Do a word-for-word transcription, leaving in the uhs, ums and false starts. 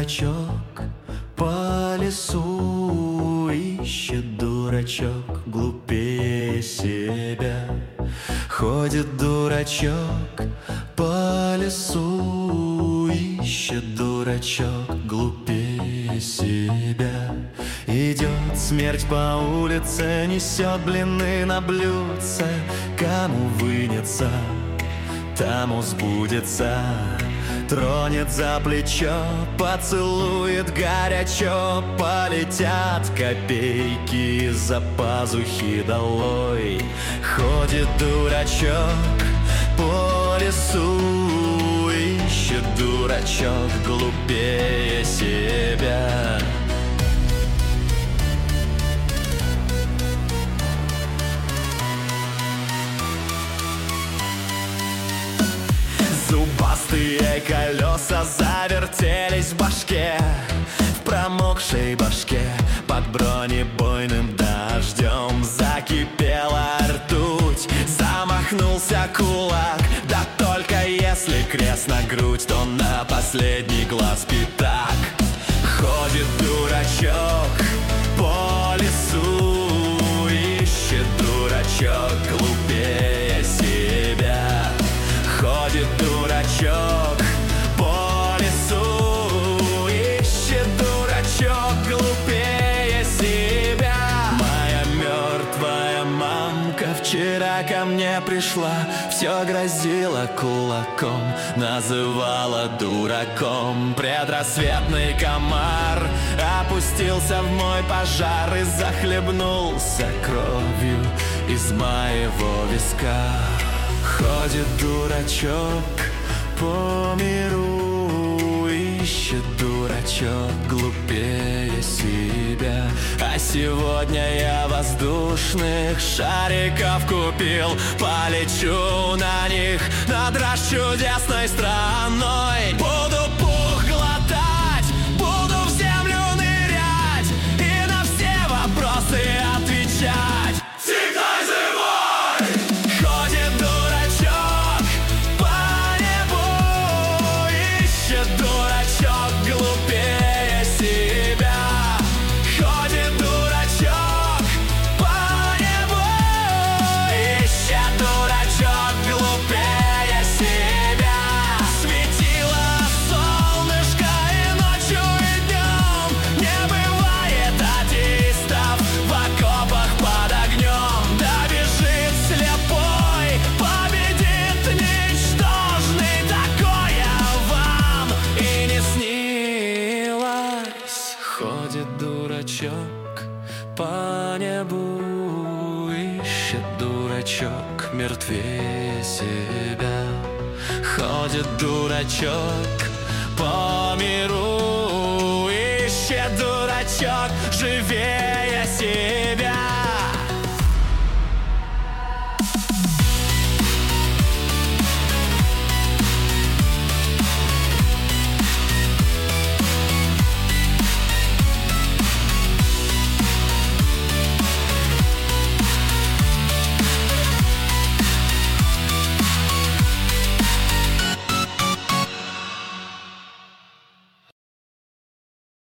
дурачок по лесу, ищет дурачок глупее себя. Ходит дурачок по лесу, ищет дурачок глупее себя. Идет смерть по улице, несет блины на блюдце. Кому вынется, тому сбудется. Тронет за плечо, поцелует горячо. Полетят копейки за пазухи долой. Ходит дурачок по лесу, ищет дурачок глупее себя. Зубастые колеса завертелись в башке, в промокшей башке под бронебойным дождем. Закипела ртуть, замахнулся кулак. Да только если крест на грудь, то на последний глаз пятак. Ходит дурачок по лесу, ищет дурачок глупее себя. Ходит дурачок по лесу, ищет дурачок глупее себя. Моя мертвая мамка вчера ко мне пришла, все грозила кулаком, называла дураком. Предрассветный комар опустился в мой пожар и захлебнулся кровью из моего виска. Ходит дурачок по миру, ищет дурачок глупее себя. А сегодня я воздушных шариков купил, полечу на них над расчудесной страной. Буду пух глотать, буду в землю нырять и на все вопросы отвечать. Всегда живой! Ходит дурачок по небу, ищет дурачок глупее себя. Ходит дурачок по небу, ищет дурачок глупее себя. Светило солнышко и ночью, и днем, не бывает атеистов в окопах под огнем. Да бежит слепой, победит ничтожный. Такое вам и не снилось. Ходит дурачок по небу, ищет дурачок мертвее себя. Ходит дурачок по миру, ищет дурачок живее себя.